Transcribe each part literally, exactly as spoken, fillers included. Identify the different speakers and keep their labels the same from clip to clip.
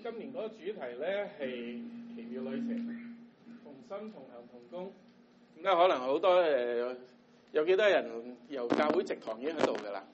Speaker 1: 今年嗰個主題咧係奇妙旅程，同心同行同工。咁咧可能好多誒、呃，有幾多人由教會植堂已經喺度㗎啦？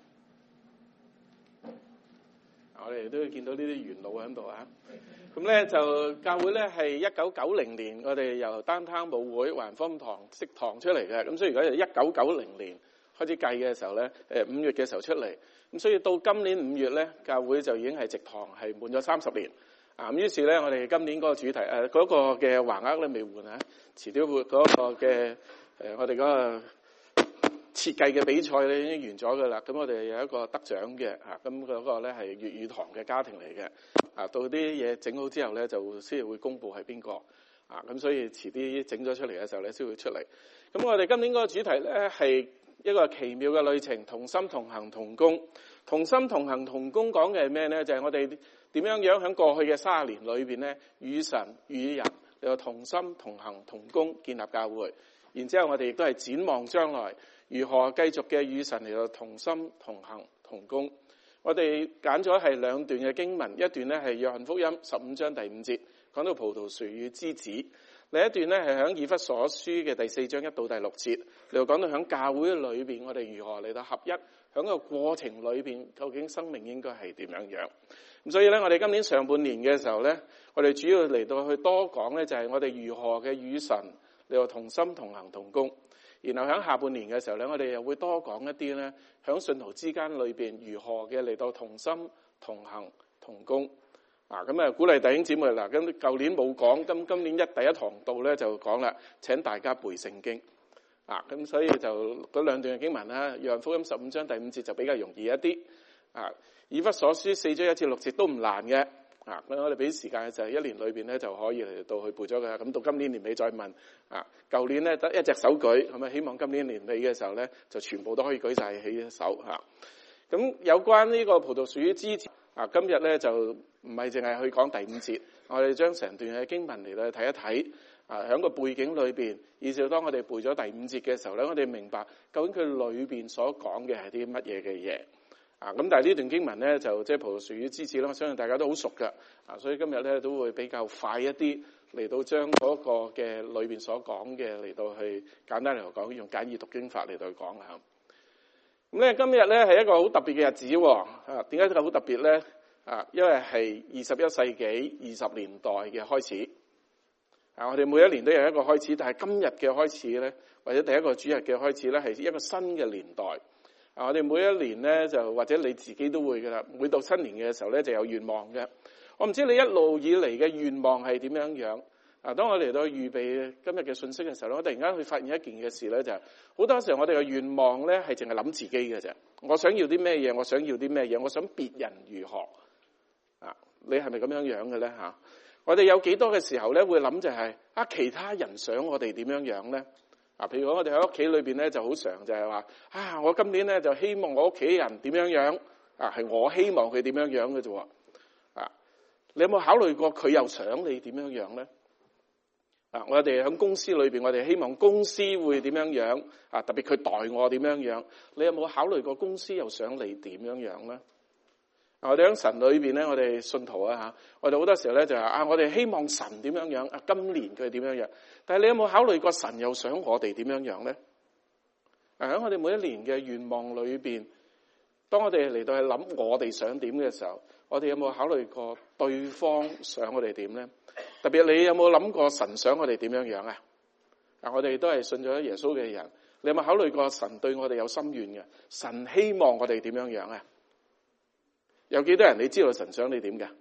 Speaker 1: 我哋都會見到呢啲元老喺度啊！咁咧就教會咧係一九九零年，我哋由單攤舞會環福音堂植堂出嚟嘅。咁所以如果係一九九零年開始計嘅時候咧，誒五月嘅時候出嚟。咁所以到今年五月咧，教會就已經係植堂係滿咗三十年。啊，咁於是咧，我哋今年嗰個主題誒嗰、呃那個嘅橫額咧未換啊，遲啲會嗰個嘅誒、呃、我哋嗰個設計嘅比賽咧已經完咗㗎啦。咁我哋有一個得獎嘅嚇，咁、啊、嗰個咧係粵語堂嘅家庭嚟嘅。啊，到啲嘢整好之後咧，就先會公佈係邊個。啊，咁所以遲啲整咗出嚟嘅時候咧，先會出嚟。咁我哋今年嗰個主題咧係一個奇妙嘅旅程，同心同行同工。同心同行同工講嘅係咩咧？就係、是、我哋點樣樣喺過去嘅三十年裏邊咧，與神與人又同心同行同工建立教會。然之後我哋亦都係展望將來，如何繼續嘅與神嚟到同心同行同工。我哋揀咗係兩段嘅經文，一段咧係約翰福音十五章第五節，講到葡萄樹與枝子；另一段咧係響以弗所書嘅第四章一到第六節，嚟到講到響教會裏邊，我哋如何嚟到合一，響個過程裏邊，究竟生命應該係點樣樣。咁所以咧，我哋今年上半年嘅時候咧，我哋主要嚟到去多講咧，就係我哋如何嘅與神嚟到同心同行同工。然後喺下半年嘅時候咧，我哋又會多講一啲咧，喺信徒之間裏邊如何嘅嚟到同心同行同工。啊，咁啊鼓勵弟兄姊妹嗱，咁舊年冇講，今今年一第一堂道咧就講啦，請大家背聖經。啊，咁所以就嗰兩段嘅經文啦，約翰福音十五章第五節就比較容易一啲。啊，以弗所書四章一至六節都唔難嘅。啊，咁我哋俾時間嘅就係一年裏邊咧就可以嚟到去背咗嘅。咁到今年年尾再問。啊，舊年咧得一隻手舉，咁啊希望今年年尾嘅時候咧就全部都可以舉晒起手嚇。咁、啊、有關呢個葡萄樹與枝子，啊今日咧就唔係淨係去講第五節，我哋將成段嘅經文嚟到睇一睇。啊，喺個背景裏邊，以至當我哋背咗第五節嘅時候咧，我哋明白究竟佢裏邊所講嘅係啲乜嘢嘅嘢。啊，咁但係呢段經文咧就即係葡萄樹與枝子啦，我相信大家都好熟㗎。啊，所以今日咧都會比較快一啲嚟到將嗰個嘅裏邊所講嘅嚟到去簡單嚟講，用簡易讀經法嚟到去講下。咁咧今日咧係一個好特別嘅日子喎。啊，點解好特別咧？啊，因為係二十一世紀二十年代嘅開始。啊，我哋每一年都有一個開始，但係今日嘅開始咧，或者第一個主日嘅開始咧，係一個新嘅年代。啊！我哋每一年咧，就或者你自己都會噶啦。每到新年嘅時候咧，就有願望嘅。我唔知你一路以嚟嘅願望係點樣樣。啊！當我嚟到預備今日嘅信息嘅時候咧，我突然間去發現一件嘅事咧，就係、是、好多時候我哋嘅願望咧係淨係諗自己嘅啫。我想要啲咩嘢？我想要啲咩嘢？我想別人如何？啊！你係咪咁樣樣嘅咧？嚇！我哋有幾多嘅時候咧會諗就係、是、啊，其他人想我哋點樣樣咧？啊，譬如講我哋喺屋企裏邊咧就好常就係話啊，我今年咧就希望我屋企人點樣樣啊，係我希望佢點樣樣嘅啫喎。啊，你有冇考慮過佢又想你點樣樣咧？啊，我哋喺公司裏邊，我哋希望公司會點樣樣啊，特別佢待我點樣樣，你有冇考慮過公司又想你點樣樣咧？啊，我哋喺神裏邊咧，我哋信徒啊嚇，我哋好多時候咧就係啊，我哋希望神點樣樣啊，今年佢點樣樣。但係你有冇考慮過神又想我哋點樣樣咧？喺我哋每一年嘅願望裏邊，當我哋嚟到去諗我哋想點嘅時候，我哋有冇考慮過對方想我哋點咧？特別你有冇諗過神想我哋點樣樣啊？啊，我哋都係信咗耶穌嘅人，你有冇考慮過神對我哋有心願嘅？神希望我哋點樣樣啊？有幾多人你知道神想你點㗎？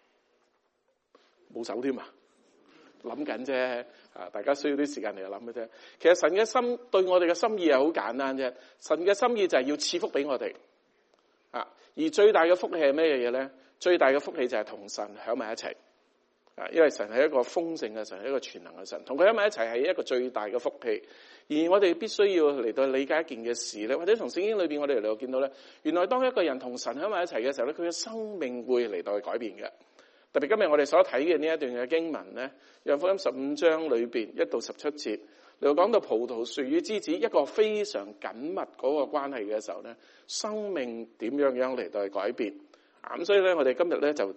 Speaker 1: 冇手添啊！諗緊啫，啊！大家需要啲時間嚟諗嘅啫。其實神嘅心對我哋嘅心意係好簡單啫。神嘅心意就係要賜福俾我哋，啊！而最大嘅福氣係咩嘢咧？最大嘅福氣就係同神響埋一齊，啊！因為神係一個豐盛嘅神，係一個全能嘅神，同佢響埋一齊係一個最大嘅福氣。而我哋必須要嚟到理解一件嘅事咧，或者從聖經裏邊我哋嚟到見到咧，原來當一個人同神響埋一齊嘅時候咧，佢嘅生命會嚟到去改變嘅。特別今日我哋所睇嘅呢一段嘅經文咧，約翰福音十五章裏邊一到十七節，嚟到講到葡萄樹與枝子一個非常緊密嗰個關係嘅時候咧，生命點樣樣嚟到去改變。咁所以咧，我哋今日咧就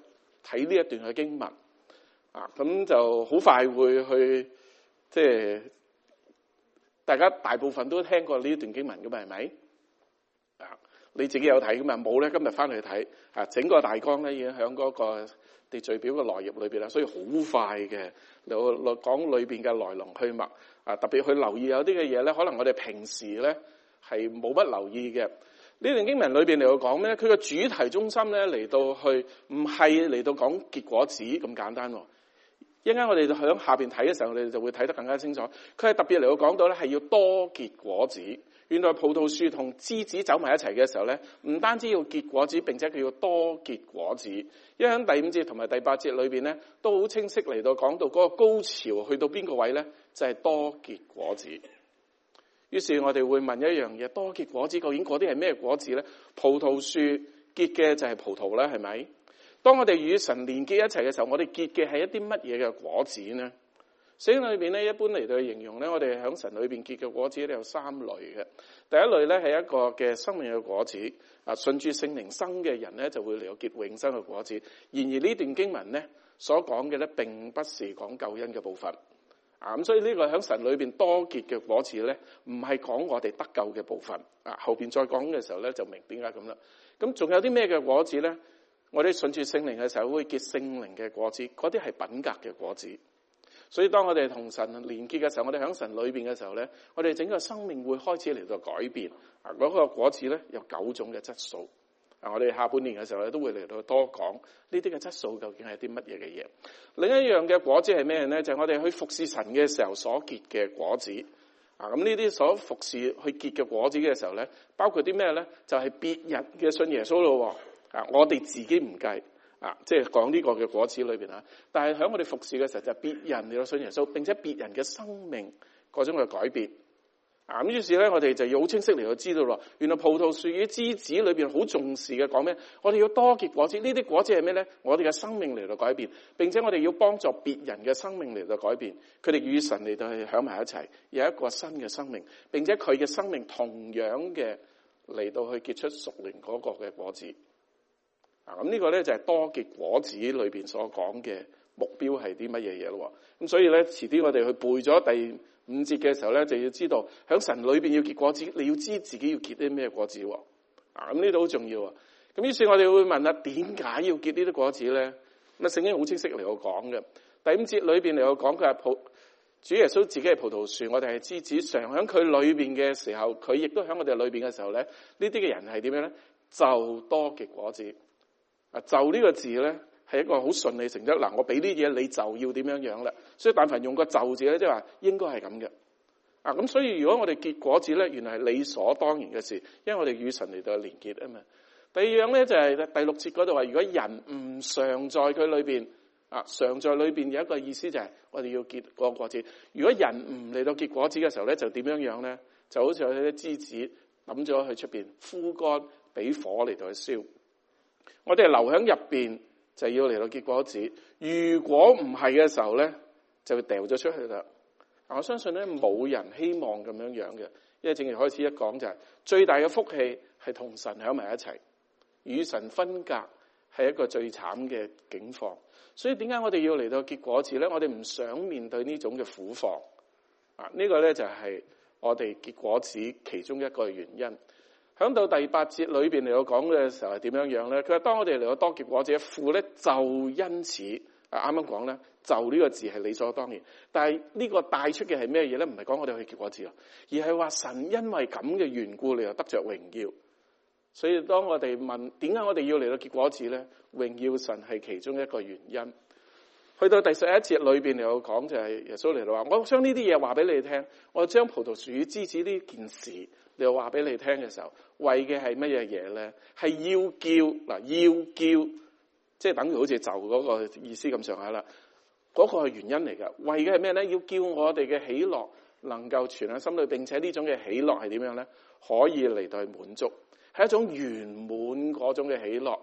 Speaker 1: 睇呢一段嘅經文啊，咁就好快會去即係大家大部分都聽過呢一段經文噶嘛，係咪啊？你自己有睇噶嘛？冇咧，今日翻去睇啊，整個大綱咧已經喺嗰個秩序表嘅內頁裏邊啦，所以好快嘅嚟嚟講裏邊嘅來龍去脈啊，特別去留意有啲嘅嘢咧，可能我哋平時咧係冇乜留意嘅。呢段經文裏邊嚟到講咩？佢個主題中心咧嚟到去唔係嚟到講結果子咁簡單。一陣間我哋響下邊睇嘅時候，我哋就會睇得更加清楚。佢係特別嚟到講到咧，係要多結果子。原來葡萄樹同枝子走埋一齊嘅時候咧，唔單止要結果子，並且佢要多結果子。因為喺第五節同埋第八節裏邊咧，都好清晰嚟到講到嗰個高潮去到邊個位咧，就係多結果子。於是我哋會問一樣嘢：多結果子究竟嗰啲係咩果子咧？葡萄樹結嘅就係葡萄啦，係咪？當我哋與神連結一齊嘅時候，我哋結嘅係一啲乜嘢嘅果子呢？聖經裏邊咧，一般嚟到形容咧，我哋喺神裏邊結嘅果子咧有三類嘅。第一類咧係一個嘅生命嘅果子，啊，順住聖靈生嘅人咧就會嚟到結永生嘅果子。然而呢段經文咧所講嘅咧，並不是講救恩嘅部分。啊，咁所以呢個喺神裏邊多結嘅果子咧，唔係講我哋得救嘅部分。啊，後邊再講嘅時候咧，就明點解咁啦。咁仲有啲咩嘅果子咧？我哋順住聖靈嘅時候會結聖靈嘅果子，嗰啲係品格嘅果子。所以當我哋同神連結嘅時候，我哋喺神裏邊嘅時候咧，我哋整個生命會開始嚟到改變。啊，嗰個果子咧有九種嘅質素。啊，我哋下半年嘅時候咧都會嚟到多講呢啲嘅質素究竟係啲乜嘢嘅嘢。另一樣嘅果子係咩咧？就係我哋去服侍神嘅時候所結嘅果子。啊，咁呢啲所服侍去結嘅果子嘅時候咧，包括啲咩咧？就係別人嘅信耶穌咯。啊，我哋自己唔計。啊，即係講呢個嘅果子裏邊啊，但係喺我哋服侍嘅時候，就係別人嚟到信耶穌，並且別人嘅生命嗰種嘅改變。啊，咁於是咧，我哋就要好清晰嚟到知道咯。原來葡萄樹與枝子裏邊好重視嘅講咩？我哋要多結果子。呢啲果子係咩咧？我哋嘅生命嚟到改變，並且我哋要幫助別人嘅生命嚟到改變。佢哋與神嚟到係響埋一齊，有一個新嘅生命，並且佢嘅生命同樣嘅嚟到去結出屬靈嗰個嘅果子。啊，咁呢個咧就係多結果子裏邊所講嘅目標係啲乜嘢嘢咯。咁所以咧，遲啲我哋去背咗第五節嘅時候咧，就要知道喺神裏邊要結果子，你要知自己要結啲咩果子。啊，咁呢度好重要啊。咁於是我哋會問下，點解要結呢啲果子咧？咁啊，聖經好清晰嚟我講嘅。第五節裏邊嚟我講，佢係葡主耶穌自己係葡萄樹，我哋係枝子，常喺佢裏邊嘅時候，佢亦都喺我哋裏邊嘅時候咧，呢啲嘅人係點樣咧？就多結果子。啊，就呢個字咧係一個好順理成章。嗱，我俾啲嘢你就要點樣樣啦。所以但凡用個就字咧，即係話應該係咁嘅。啊，咁所以如果我哋結果子咧，原來係理所當然嘅事，因為我哋與神嚟到連結啊嘛。第二樣咧就係第六節嗰度話，如果人唔常在佢裏邊，啊，常在裏邊有一個意思就係我哋要結個果子。如果人唔嚟到結果子嘅時候咧，就點樣樣咧？就好似有啲枝子抌咗去出邊枯乾，俾火嚟到去燒。我哋留喺入邊就要嚟到結果子，如果唔係嘅時候咧，就會掉咗出去啦。我相信咧冇人希望咁樣樣嘅，因為正如開始一講就係、是、最大嘅福氣係同神喺埋一齊，與神分隔係一個最慘嘅境況。所以點解我哋要嚟到結果子咧？我哋唔想面對呢種嘅苦況啊！呢、這個咧就係我哋結果子其中一個原因。響到第八節裏邊嚟到講嘅時候係點樣樣咧？佢話當我哋嚟到多結果子，父咧就因此啊，啱啱講咧就呢個字係理所當然，但係呢個帶出嘅係咩嘢咧？唔係講我哋去結果子啊，而係話神因為咁嘅緣故嚟到得着榮耀。所以當我哋問點解我哋要嚟到結果子咧？榮耀神係其中一個原因。去到第十一節裏邊嚟到講就係耶穌嚟到話：我將呢啲嘢話俾你聽，我將葡萄樹與枝子呢件事。你又話俾你聽嘅時候，為嘅係乜嘢嘢咧？係要叫嗱，要叫，即係等於好似就嗰個意思咁上下啦。嗰個係原因嚟噶，為嘅係咩咧？要叫我哋嘅喜樂能夠存喺心裏，並且呢種嘅喜樂係點樣咧？可以嚟到去滿足，係一種圓滿嗰種嘅喜樂。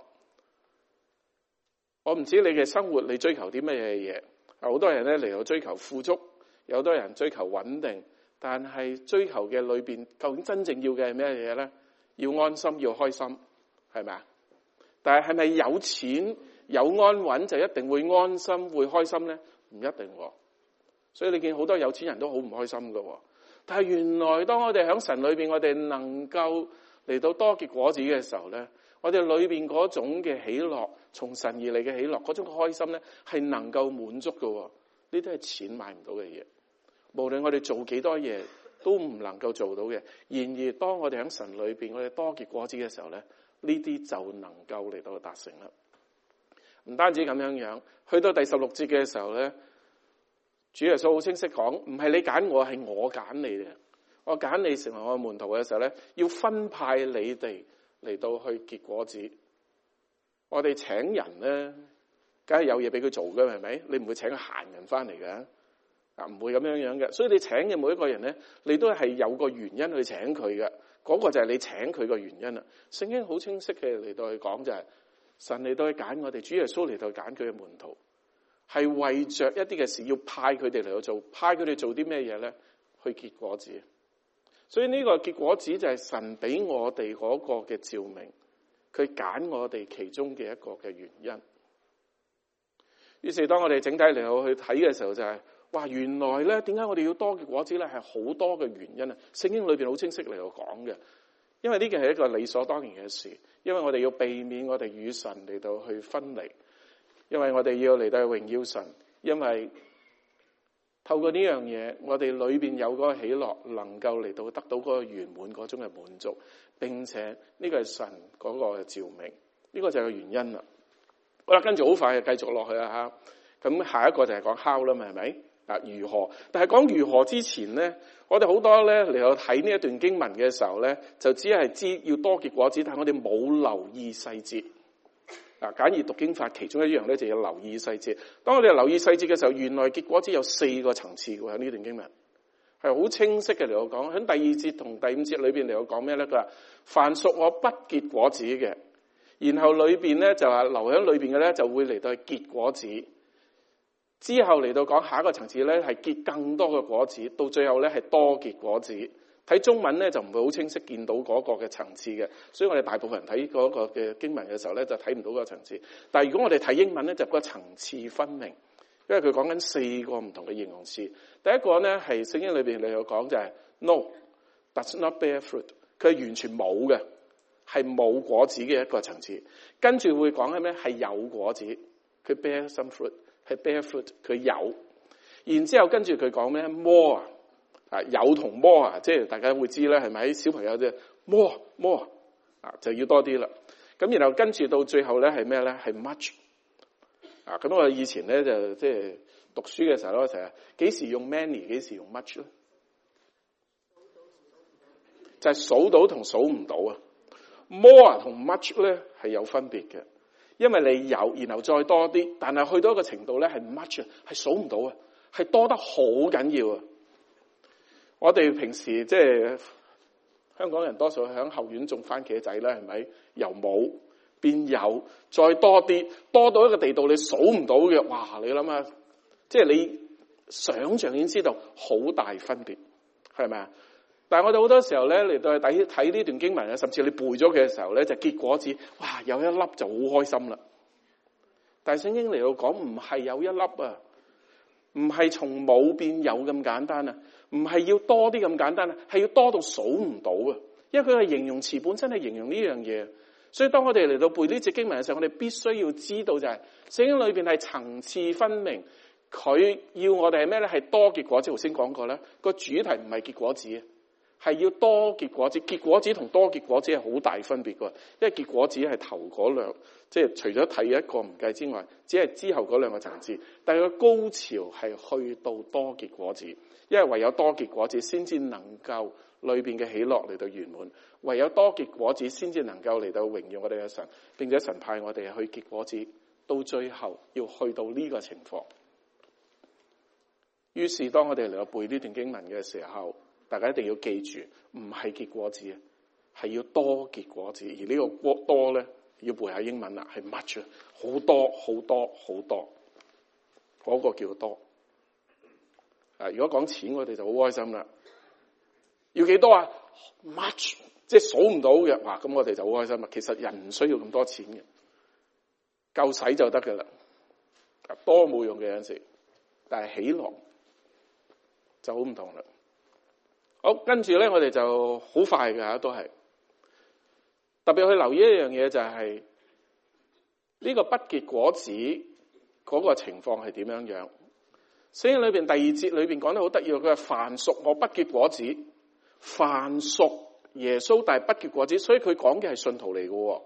Speaker 1: 我唔知你嘅生活你追求啲乜嘢嘢，好多人咧嚟到追求富足，有好多人追求穩定。但係追求嘅裏邊，究竟真正要嘅係咩嘢咧？要安心，要開心，係咪啊？但係係咪有錢有安穩就一定會安心會開心呢？唔一定喎。所以你見好多有錢人都好唔開心㗎喎。但係原來當我哋喺神裏邊，我哋能夠嚟到多結果子嘅時候咧，我哋裏邊嗰種嘅喜樂，從神而嚟嘅喜樂，嗰種開心咧，係能夠滿足㗎。呢啲係錢買唔到嘅嘢，無論我哋做幾多嘢都唔能夠做到嘅。然而當我哋喺神裏邊，我哋多結果子嘅時候咧，呢啲就能夠嚟到達成啦。唔單止咁樣樣，去到第十六節嘅時候咧，主耶穌好清晰講，唔係你揀我，係我揀你嘅。我揀你成為我嘅門徒嘅時候咧，要分派你哋嚟到去結果子。我哋請人咧，梗係有嘢俾佢做嘅，係咪？你唔會請個閒人翻嚟嘅，啊，唔會咁樣樣嘅。所以你請嘅每一個人咧，你都係有個原因去請佢嘅。嗰、那個就係你請佢個原因啦。聖經好清晰嘅嚟到去講就係、是，神嚟到去揀我哋，主耶穌嚟到去揀佢嘅門徒，係為着一啲嘅事要派佢哋嚟到做，派佢哋做啲咩嘢咧？去結果子。所以呢個結果子就係神俾我哋嗰個嘅召命，佢揀我哋其中嘅一個嘅原因。於是當我哋整體嚟到去睇嘅時候就係、是，哇！原來咧，點解我哋要多結果子咧？係好多嘅原因啊！聖經裏邊好清晰嚟到講嘅，因為呢件係一個理所當然嘅事，因為我哋要避免我哋與神嚟到去分離，因為我哋要嚟到榮耀神，因為透過呢樣嘢，我哋裏邊有嗰個喜樂，能夠嚟到得到嗰個圓滿嗰種嘅滿足，並且呢個係神嗰個嘅召命，呢個就係個原因啦。好啦，跟住好快就繼續落去啦吓，咁下一個就係講 how 啦嘛，係咪啊？如何？但係講如何之前咧，我哋好多咧嚟到睇呢一段經文嘅時候咧，就只係知要多結果子，但係我哋冇留意細節。嗱，簡易讀經法其中一樣咧，就要留意細節。當我哋留意細節嘅時候，原來結果子有四個層次喎。喺呢段經文係好清晰嘅嚟到講。喺第二節同第五節裏邊嚟到講咩咧？佢話凡屬我不結果子嘅，然後裏邊咧就話留喺裏邊嘅咧就會嚟到結果子。之後嚟到講下一個層次咧係結更多嘅果子，到最後咧係多結果子。睇中文咧就唔會好清晰見到嗰個嘅層次嘅，所以我哋大部分人睇嗰個嘅經文嘅時候咧就睇唔到嗰個層次。但係如果我哋睇英文咧就個層次分明，因為佢講緊四個唔同嘅形容詞。第一個咧係聖經裏邊嚟到講就係 no does not bear fruit， 佢係完全冇嘅，係冇果子嘅一個層次。跟住會講係咩？係有果子，佢 bear some fruit， 係 bear fruit， 佢有。然之後跟住佢講咩 more。啊，有同 more 啊，即係大家會知咧，係咪？小朋友啫 more more 啊，就要多啲啦。咁然後跟住到最後咧係咩咧？係 much 啊。咁我以前咧就即係讀書嘅時候咧，成日幾時用 many， 幾時用 much 咧？就係數到同數唔到啊。more 同 much 咧係有分別嘅，因為你有，然後再多啲，但係去到一個程度咧係 much 啊，係數唔到啊，係多得好緊要啊。我哋平時即係香港人多數喺後院種番茄仔啦，係咪？由冇變有，再多啲，多到一個地步你數唔到嘅，哇！你諗下，即係你想象已經知道好大分別，係咪啊？但係我哋好多時候咧嚟到睇睇呢段經文啊，甚至你背咗佢嘅時候咧，就結果子，哇！有一粒就好開心啦。但係聖經嚟到講唔係有一粒啊。唔係從冇變有咁簡單啊，唔係要多啲咁簡單啊，係要多到數唔到啊。因為佢係形容詞本身係形容呢樣嘢，所以當我哋嚟到背呢節經文嘅時候，我哋必須要知道就係聖經裏邊係層次分明，佢要我哋係咩咧？係多結果子。頭先講過咧，個主題唔係結果子，係要多結果子。結果子同多結果子係好大分別噶，因為結果子係頭嗰兩，即係除咗睇一個唔計之外，只係之後嗰兩個層次。但係個高潮係去到多結果子，因為唯有多結果子先至能夠裏邊嘅喜樂嚟到圓滿，唯有多結果子先至能夠嚟到榮耀我哋嘅神，並且神派我哋去結果子，到最後要去到呢個情況。於是當我哋嚟到背呢段經文嘅時候，大家一定要記住，唔係結果子，係要多結果子。而呢個多咧，要背下英文啦，係 much， 好多好多好多，嗰、那個叫多。啊，如果講錢，我哋就好開心啦。要幾多啊 ？much， 即係數唔到嘅。哇，咁我哋就好開心啦。其實人唔需要咁多錢嘅， 夠使就得噶啦，多冇用嘅有陣時，但係喜樂就好唔同啦。好，跟住咧，我哋就好快噶，都係特別去留意一樣嘢，就係呢個不結果子嗰個情況係點樣樣。聖經裏邊第二節裏邊講得好得意，佢話凡屬我不結果子，凡屬耶穌但係不結果子，所以佢講嘅係信徒嚟嘅，唔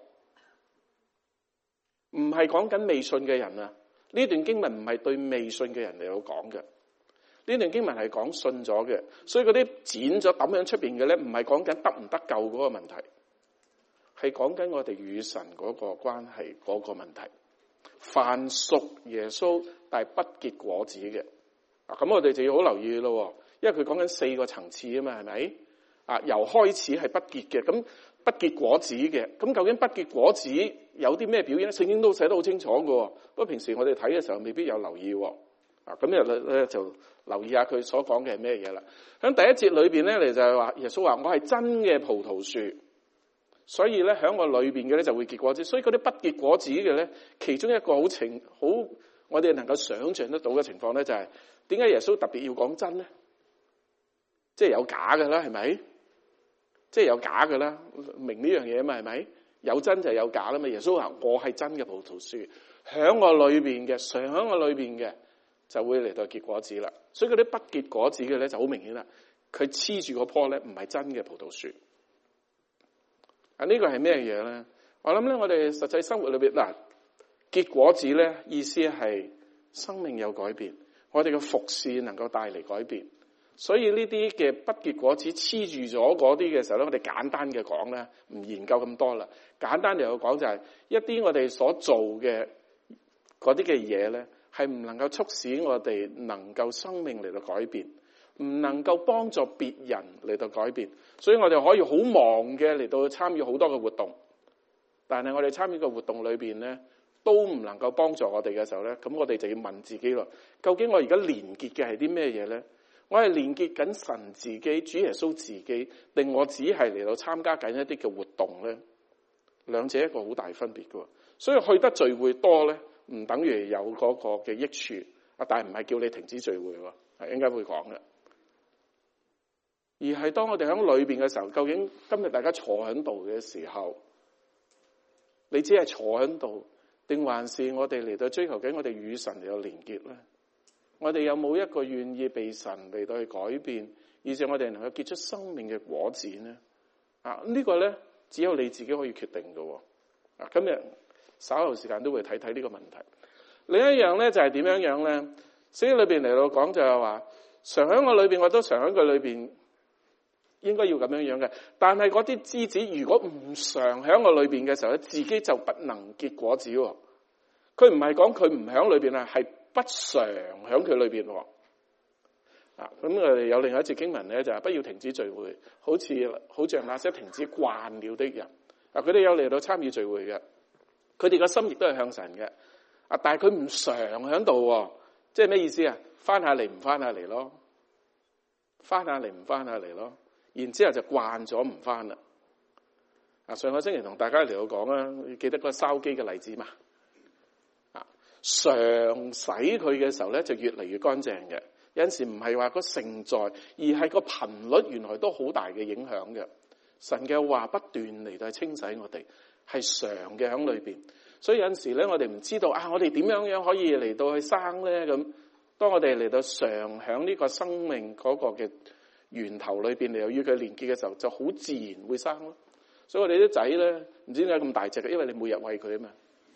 Speaker 1: 係講緊未信嘅人啊。呢段經文唔係對未信嘅人嚟到講嘅，呢段經文係講信咗嘅，所以嗰啲剪咗抌喺出邊嘅咧，唔係講緊得唔得救嗰個問題，係講緊我哋與神嗰個關係嗰個問題。凡屬耶穌但係不結果子嘅，啊咁我哋就要好留意咯，因為佢講緊四個層次啊嘛，係咪？啊由開始係不結嘅，咁不結果子嘅，咁究竟不結果子有啲咩表現咧？聖經都寫得好清楚嘅，不過平時我哋睇嘅時候未必有留意。啊咁又咧就留意下佢所講嘅係咩嘢啦。喺第一節裏邊咧，你就係話耶穌話我係真嘅葡萄樹。所以咧，喺我裏邊嘅咧就會結果子。所以嗰啲不結果子嘅咧，其中一個好情好，我哋能夠想象得到嘅情況咧，就係點解耶穌特別要講真咧？即係有假嘅啦，係咪？即係有假嘅啦，明呢樣嘢嘛，係咪？有真就有假啦嘛。耶穌話我係真嘅葡萄樹，喺我裏邊嘅，常喺我裏邊嘅，就會嚟到結果子啦。所以嗰啲不結果子嘅咧就好明顯啦，佢黐住個棵咧唔係真嘅葡萄樹。啊！呢個係咩嘢咧？我諗咧，我哋實際生活裏邊嗱，結果子咧意思係生命有改變，我哋嘅服侍能夠帶嚟改變。所以呢啲嘅不結果子黐住咗嗰啲嘅時候咧，我哋簡單嘅講咧，唔研究咁多啦。簡單嚟講就係一啲我哋所做嘅嗰啲嘅嘢咧，係唔能夠促使我哋能夠生命嚟到改變。唔能夠幫助別人嚟到改變，所以我哋可以好忙嘅嚟到參與好多嘅活動，但係我哋參與嘅活動裏邊咧，都唔能夠幫助我哋嘅時候咧，咁我哋就要問自己咯，究竟我而家連結嘅係啲咩嘢咧？我係連結緊神自己、主耶穌自己，定我只係嚟到參加緊一啲嘅活動咧？兩者一個好大分別嘅，所以去得聚會多咧，唔等於有嗰個嘅益處啊，但係唔係叫你停止聚會喎，係應該會講嘅。而係當我哋喺裏邊嘅時候，究竟今日大家坐喺度嘅時候，你只係坐喺度，定還是我哋嚟到追求緊我哋與神嚟到連結咧？我哋有冇一個願意被神嚟到去改變，以致我哋能夠結出生命嘅果子呢？啊，這個、呢個咧只有你自己可以決定嘅。啊，今日稍後時間都會睇睇呢個問題。另一樣咧就係、是、點樣樣咧？聖經裏邊嚟到講就係話，常喺我裏邊，我都常喺佢裏邊。應該要咁樣樣嘅，但係嗰啲枝子如果唔常喺我裏邊嘅時候咧，自己就不能結果子。佢唔係講佢唔喺裏邊啊，係不常喺佢裏邊。啊，咁我哋有另外一節經文咧，就係、是、不要停止聚會，好似好像那些停止慣了的人。啊，佢哋有嚟到參與聚會嘅，佢哋個心亦都係向神嘅。啊，但係佢唔常喺度，即係咩意思啊？翻下嚟唔翻下嚟咯，翻下嚟唔翻下嚟咯。然之後就慣咗唔翻啦。啊，上個星期同大家嚟到講啦，記得嗰個燒機嘅例子嘛？啊，常洗佢嘅時候咧，就越嚟越乾淨嘅。有陣時唔係話個盛載，而係個頻率原來都好大嘅影響嘅。神嘅話不斷嚟到清洗我哋，係常嘅喺裏邊。所以有陣時咧，我哋唔知道啊，我哋點樣樣可以嚟到去生咧？咁當我哋嚟到常喺呢個生命嗰個嘅源頭裏邊，你又與佢連結嘅時候，就好自然會生咯。所以我哋啲仔咧，唔知點解咁大隻嘅，因為你每日餵佢啊嘛，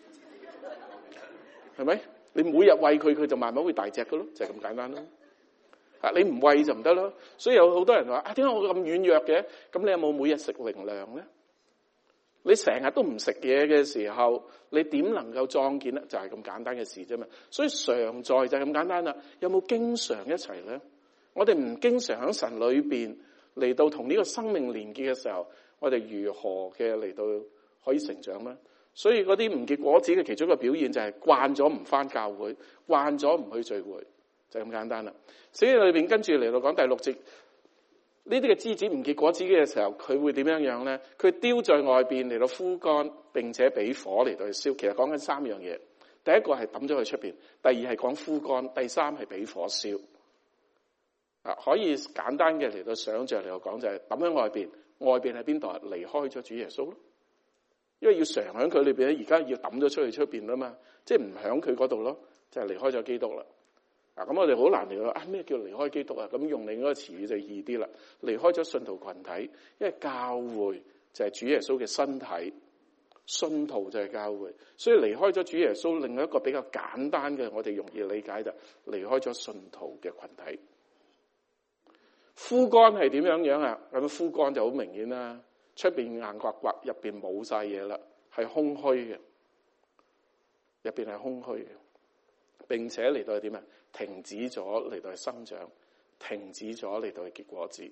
Speaker 1: 係咪？你每日餵佢，佢就慢慢會大隻嘅咯，就係咁簡單咯。啊，你唔餵就唔得咯。所以有好多人話啊，點解我咁軟弱嘅？咁你有冇每日食靈糧咧？你成日都唔食嘢嘅時候，你點能夠壯健咧？就係咁簡單嘅事啫嘛。所以常在就係咁簡單啦。有冇經常一齊咧？我哋唔經常喺神裏邊嚟到同呢個生命連結嘅時候，我哋如何嘅嚟到可以成長咧？所以嗰啲唔結果子嘅其中一個表現就係慣咗唔返教會，慣咗唔去聚會，就咁簡單啦。聖經裏邊跟住嚟到講第六節， 呢啲嘅枝子唔結果子嘅時候，佢會點樣樣咧？佢丟在外邊嚟到枯乾，並且俾火嚟到去燒。其實講緊三樣嘢，第一個係抌咗去出邊，第二係講枯乾，第三係俾火燒。啊，可以簡單嘅嚟到想像嚟到講就係抌喺外邊，外邊喺邊度啊？離開咗主耶穌咯。因為要常喺佢裏邊咧，而家要抌咗出去出邊啦嘛，即係唔喺佢嗰度咯，就係離開咗基督啦。啊，咁我哋好難嚟到啊咩叫離開基督啊？咁用另一個詞語就易啲啦，離開咗信徒群體，因為教會就係主耶穌嘅身體，信徒就係教會，所以離開咗主耶穌，另外一個比較簡單嘅，我哋容易理解就離開咗信徒嘅群體。枯乾係點樣樣啊？咁枯乾就好明顯啦，出邊硬刮刮，入邊冇晒嘢啦，係空虛嘅，入邊係空虛嘅，並且嚟到係點啊？停止咗嚟到係生長，停止咗嚟到係結果子。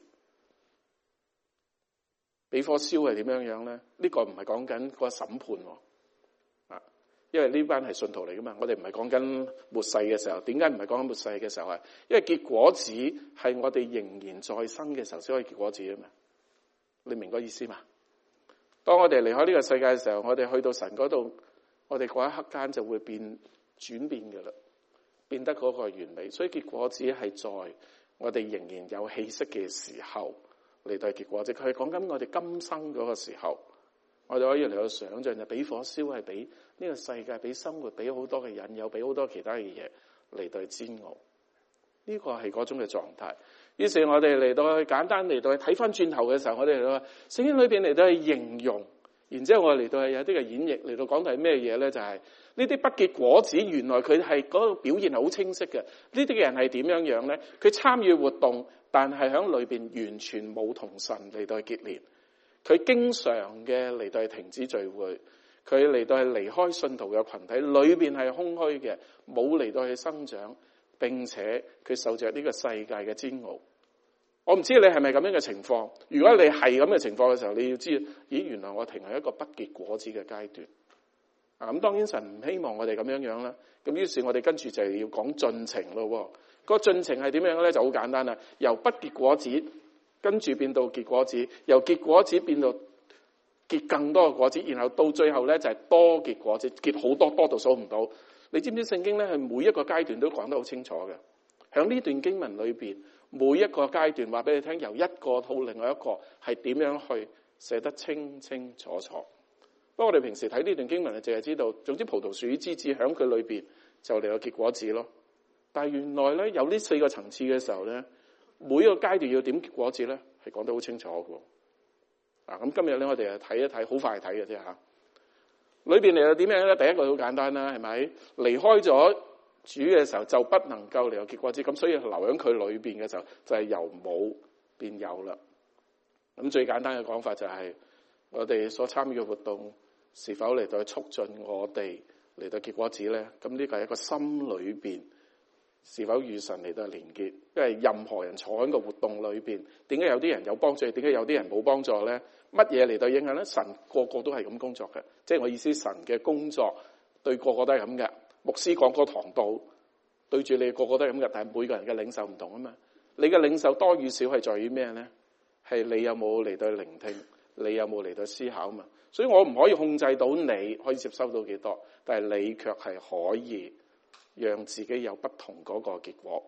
Speaker 1: 俾火燒係點樣樣咧？呢、這個唔係講緊個審判啊，因為呢班係信徒嚟噶嘛。我哋唔係講緊末世嘅時候。點解唔係講緊末世嘅時候啊？因為結果子係我哋仍然在生嘅時候先可以結果子啊嘛。你明個意思嘛？當我哋離開呢個世界嘅時候，我哋去到神嗰度，我哋嗰一刻間就會變轉變嘅啦。變得嗰個完美，所以結果子係在我哋仍然有氣息嘅時候嚟到結果子。佢係講緊我哋今生嗰個時候，我哋可以嚟到想象就俾火燒係俾呢個世界、俾生活、俾好多嘅引誘、俾好多其他嘅嘢嚟到煎熬。呢個係嗰種嘅狀態。於是我哋嚟到去簡單嚟到去睇翻轉頭嘅時候，我哋嚟到聖經裏邊嚟到去形容，然之後我嚟到係有啲嘅演繹嚟到講到係咩嘢咧？就係呢啲不結果子，原來佢係嗰個表現係好清晰嘅。呢啲嘅人係點樣樣咧？佢參與活動，但係喺裏邊完全冇同神嚟到去結連。佢經常嘅嚟到去停止聚會，佢嚟到去離開信徒嘅群體，裏邊係空虛嘅，冇嚟到去生長，並且佢受着呢個世界嘅煎熬。我唔知你係咪咁樣嘅情況。如果你係咁嘅情況嘅時候，你要知道，咦，原來我停喺一個不結果子嘅階段。啊，咁當然神唔希望我哋咁樣樣啦。咁於是我哋跟住就要講進程咯。個進程係點樣咧？就好簡單啦。由不結果子跟住變到結果子，由結果子變到結更多嘅果子，然後到最後咧就係多結果子，結好多，多到數唔到。你知唔知聖經咧係每一個階段都講得好清楚嘅？喺呢段經文裏邊，每一個階段話俾你聽，由一個到另外一個係點樣去寫得清清楚楚。不過我哋平時睇呢段經文，就淨係知道，總之葡萄樹枝子喺佢裏邊就嚟有結果子咯。但係原來咧有呢四個層次嘅時候咧，每一個階段要點結果子咧，係講得好清楚嘅。啊，咁今日咧我哋啊睇一睇，好快睇嘅啫吓。裏邊嚟到點樣咧？第一個好簡單啦，係咪？離開咗主嘅時候就不能夠嚟有結果子，咁所以留喺佢裏邊嘅時候就係由冇變有啦。咁最簡單嘅講法就係我哋所參與嘅活動是否嚟到促進我哋嚟到結果子咧？咁呢個係一個心裏邊是否與神嚟到連結？因為任何人坐喺個活動裏邊，點解有啲人有幫助，點解有啲人冇幫助咧？乜嘢嚟到影響咧？神個個都係咁工作嘅，即係我意思，神嘅工作對個個都係咁嘅。牧師講個堂道對住你個個都係咁嘅，但係每個人嘅領受唔同啊嘛。你嘅領受多與少係在於咩咧？係你有冇嚟到聆聽，你有冇嚟到思考啊嘛。所以我唔可以控制到你可以接收到幾多，但係你卻係可以讓自己有不同嗰個結果。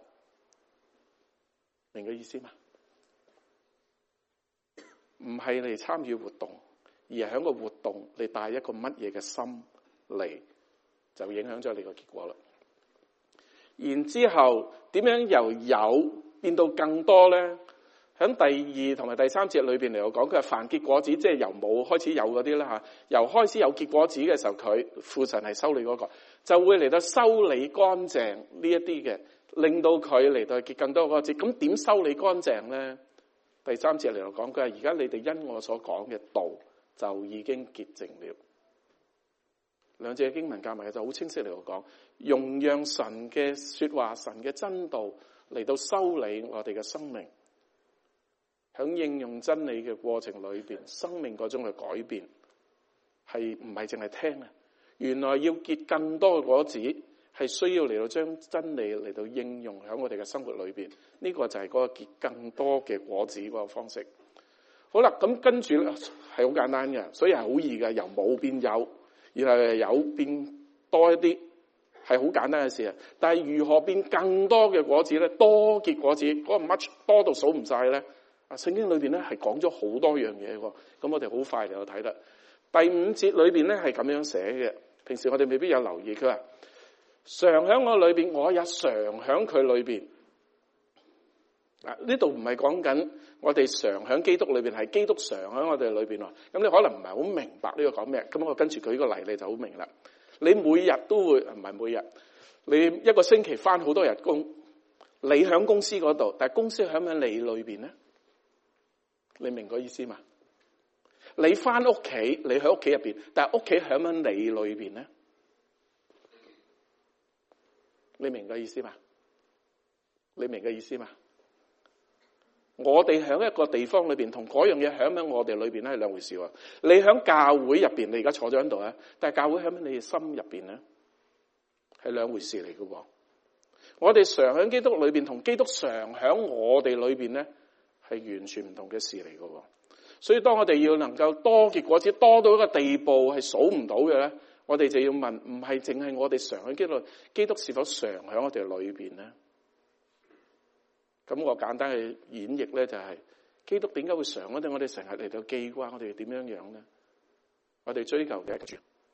Speaker 1: 明嘅意思嘛？唔係嚟參與活動，而係喺個活動你帶一個乜嘢嘅心嚟，就影響咗你個結果啦。然之後點樣由有變到更多咧？喺第二同埋第三節裏邊嚟講，佢係凡結果子，即係由冇開始有嗰啲啦吓。由開始有結果子嘅時候，佢父神係修理嗰個，就會嚟到修理乾淨呢一啲嘅，令到佢嚟到結更多果子。咁點修理乾淨咧？第三節嚟講，佢話而家你哋因我所講嘅道就已經潔淨了。兩者嘅經文夾埋就好清晰嚟講，用讓神嘅說話、神嘅真道嚟到修理我哋嘅生命，響應用真理嘅過程裏邊，生命嗰種嘅改變係唔係淨係聽啊？原來要結更多嘅果子， 係需要嚟到將真理嚟到應用喺我哋嘅生活裏邊。呢、這個就係嗰個結更多嘅果子嗰個方式。好啦，咁跟住咧係好簡單嘅，所以係好易嘅，由冇變有，然後有變多一啲，係好簡單嘅事啊。但係如何變更多嘅果子咧？多結果子嗰、那個 much 多到數唔晒咧。啊，聖經裏邊咧係講咗好多樣嘢喎。咁我哋好快就睇得第五節裏邊咧係咁樣寫嘅。平時我哋未必有留意，佢話常喺我裏邊，我也常喺佢裏邊。啊，呢度唔係講緊我哋常喺基督裏邊，係基督常喺我哋裏邊喎。咁你可能唔係好明白呢個講咩？咁我跟住舉個例，你就好明啦。你每日都會唔係每日，你一個星期返好多日工，你喺公司嗰度，但係公司喺唔喺你裏邊咧？你明個意思嘛？你返屋企，你喺屋企入邊，但係屋企喺唔喺你裏邊咧？你明個意思嘛？你明個意思嘛？我哋喺一個地方裏邊，同嗰樣嘢喺喺我哋裏邊咧係兩回事喎。你喺教會入邊，你而家坐咗喺度啊，但係教會喺喺你嘅心入邊咧，係兩回事嚟嘅喎。我哋常喺基督裏邊，同基督常喺我哋裏邊咧，係完全唔同嘅事嚟嘅喎。所以當我哋要能夠多結果子，多到一個地步係數唔到嘅咧，我哋就要問：唔係淨係我哋常喺基督，基督是否常喺我哋裏邊咧？咁我簡單嘅演繹咧就係、是、基督點解會常我哋？我哋成日嚟到記掛，我哋點樣樣咧？我哋追求嘅一個主。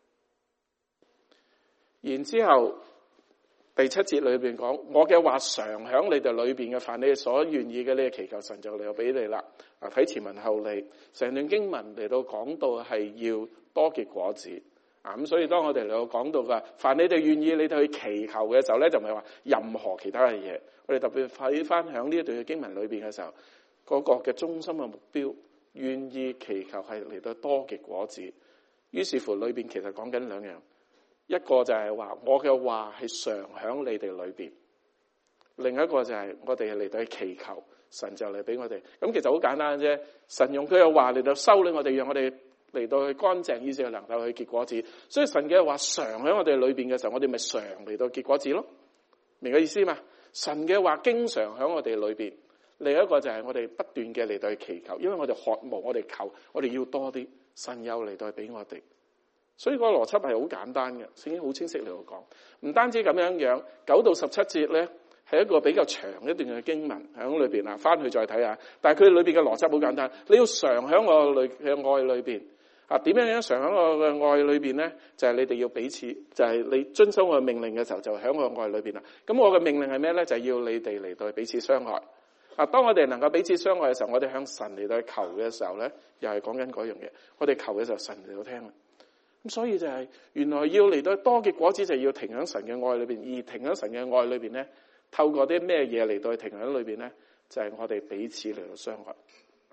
Speaker 1: 然之後第七節裏邊講：我嘅話常響你哋裏邊嘅，凡你哋所願意嘅，你祈求神就嚟俾你啦。啊，睇前文後理，成段經文嚟到講到係要多結果子。啊，咁所以當我哋嚟到講到嘅，凡你哋願意，你哋去祈求嘅時候咧，就唔係話任何其他嘅嘢。我哋特別睇翻響呢一段嘅經文裏邊嘅時候，嗰、那個嘅中心嘅目標，願意祈求係嚟到多結果子。於是乎裏邊其實講緊兩樣，一個就係話我嘅話係常響你哋裏邊，另一個就係我哋嚟到去祈求，神就嚟俾我哋。咁其實好簡單啫，神用佢嘅話嚟到修理我哋，讓我哋嚟到去乾淨，以至能夠去結果子。所以神嘅話常喺我哋裏邊嘅時候，我哋咪常嚟到結果子咯。明嘅意思嘛？神嘅話經常喺我哋裏邊，另一個就係我哋不斷嘅嚟到去祈求，因為我哋渴慕，我哋求，我哋要多啲，神又嚟到俾我哋。所以個邏輯係好簡單嘅，聖經好清晰嚟到講。唔單止咁樣樣，九到十七節咧係一個比較長一段嘅經文喺裏邊啊，翻去再睇下。但係佢裏邊嘅邏輯好簡單，你要常喺我裏嘅愛裏邊啊，點樣樣常喺我嘅愛裏邊咧？就係、是、你哋要彼此，就係、是、你遵守我嘅命令嘅時候，就喺我嘅愛裏邊啦。咁我嘅命令係咩咧？就係、是、要你哋嚟到彼此相愛。啊，當我哋能夠彼此相愛嘅時候，我哋向神嚟到求嘅時候咧，又係講緊嗰樣嘢。我哋求嘅時候，神嚟到聽啦。咁所以就係、是、原來要嚟到多結果子，就要停喺神嘅愛裏邊，而停喺神嘅愛裏邊咧，透過啲咩嘢嚟到停喺裏邊咧？就係、是、我哋彼此嚟到相愛。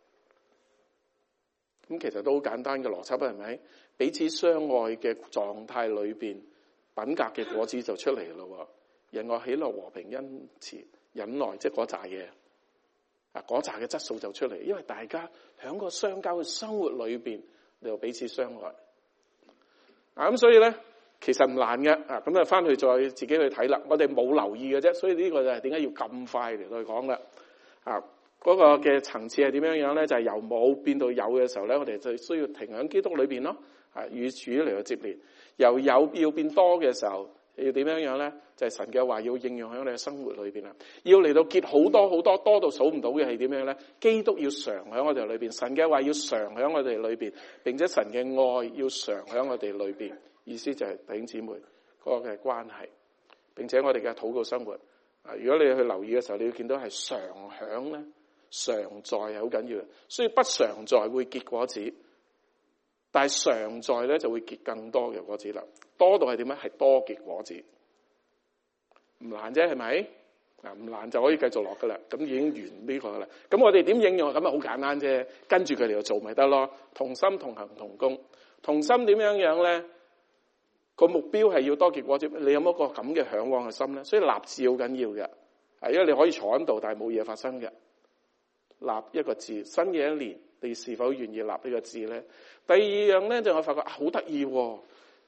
Speaker 1: 咁其實都好簡單嘅邏輯，係咪？彼此相愛嘅狀態裏邊，品格嘅果子就出嚟咯。仁愛、喜樂、和平、恩慈、忍耐，即係嗰扎嘢啊，嗰扎嘅質素就出嚟。因為大家喺個相交嘅生活裏邊，又彼此相愛啊。咁所以咧，其實唔難嘅啊。咁啊，翻去再自己去睇啦。我哋冇留意嘅啫，所以呢個就係點解要咁快嚟到去講啦啊。嗰個嘅層次係點樣樣咧？就係、是、由冇變到有嘅時候咧，我哋就需要停喺基督裏邊咯，啊，與主嚟到接連。由有要變多嘅時候，要點樣樣咧？就係、是、神嘅話要應用喺你嘅生活裏邊啦。要嚟到結好多好多，多到數唔到嘅係點樣咧？基督要常喺我哋裏邊，神嘅話要常喺我哋裏邊，並且神嘅愛要常喺我哋裏邊。意思就係弟兄姊妹嗰個嘅關係，並且我哋嘅禱告生活啊。如果你去留意嘅時候，你要見到係常響咧。常在係好緊要，所以不常在會結果子，但係常在咧就會結更多嘅果子啦。多到係點樣？係多結果子，唔難啫，係咪？啊，唔難就可以繼續落噶啦。咁已經完呢個啦。咁我哋點應用？咁啊好簡單啫，跟住佢哋就做咪得咯。同心同行同工，同心點樣樣咧？個目標係要多結果子。你有冇一個咁嘅向往嘅心咧？所以立志好緊要嘅，係因為你可以坐喺度，但係冇嘢發生嘅。立一個字，新嘅一年，你是否願意立呢個字咧？第二樣咧，就我發覺好得意喎，